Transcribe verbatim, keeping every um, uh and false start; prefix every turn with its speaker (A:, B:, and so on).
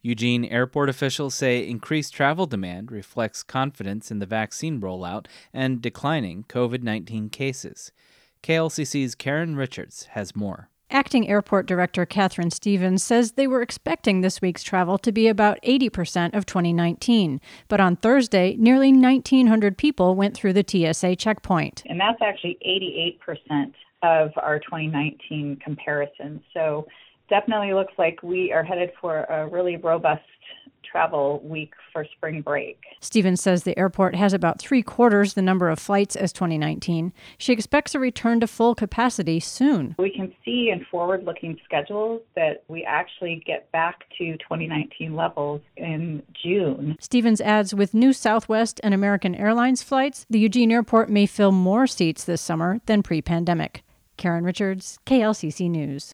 A: Eugene airport officials say increased travel demand reflects confidence in the vaccine rollout and declining covid nineteen cases. K L C C's Karen Richards has more.
B: Acting Airport Director Catherine Stevens says they were expecting this week's travel to be about eighty percent of twenty nineteen. But on Thursday, nearly nineteen hundred people went through the T S A checkpoint.
C: And that's actually eighty-eight percent of our twenty nineteen comparison. So definitely looks like we are headed for a really robust travel week for spring break.
B: Stevens says the airport has about three quarters the number of flights as twenty nineteen. She expects a return to full capacity soon.
C: We can see in forward-looking schedules that we actually get back to twenty nineteen levels in June.
B: Stevens adds with new Southwest and American Airlines flights, the Eugene Airport may fill more seats this summer than pre-pandemic. Karen Richards, K L C C News.